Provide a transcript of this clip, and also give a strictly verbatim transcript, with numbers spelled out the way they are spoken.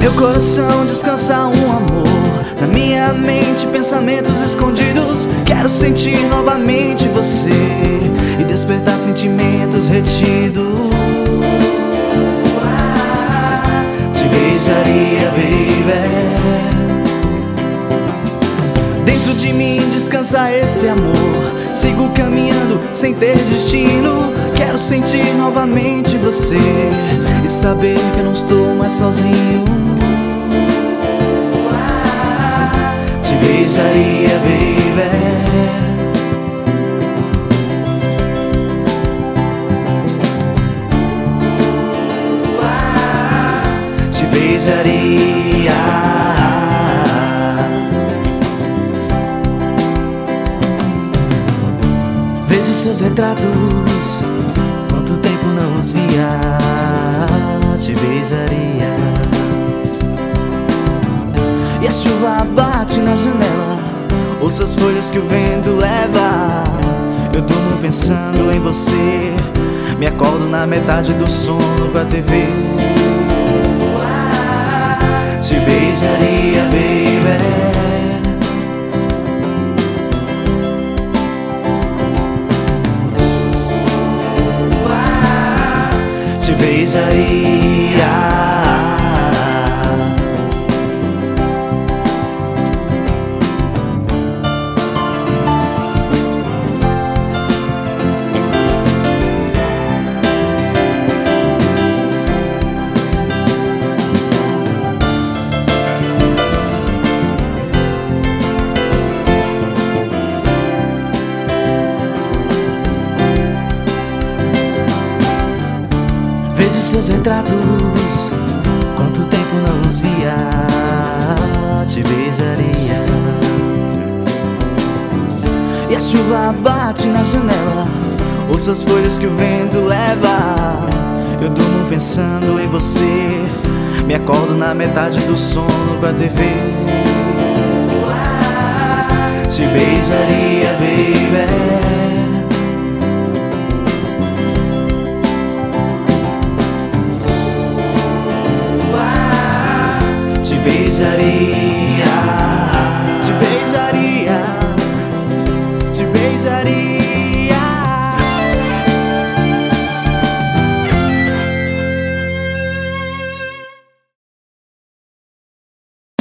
Meu coração descansa um amor, na minha mente pensamentos escondidos. Quero sentir novamente você e despertar sentimentos retidos. Te beijaria, baby. Dentro de mim descansa esse amor. Sigo caminhando sem ter destino. Quero sentir novamente você e saber que eu não estou mais sozinho. Te beijaria, baby. Te beijaria. Vejo seus retratos, quanto tempo não os via. Te beijaria. E a chuva bate na janela, ouço as folhas que o vento leva. Eu durmo pensando em você, me acordo na metade do sono com a T V. Te beijaria, baby. Te beijaria. Vejo seus retratos, quanto tempo não os via. Te beijaria. E a chuva bate na janela, ouço as folhas que o vento leva. Eu durmo pensando em você, me acordo na metade do sono com a T V. Te beijaria, baby. Te beijaria.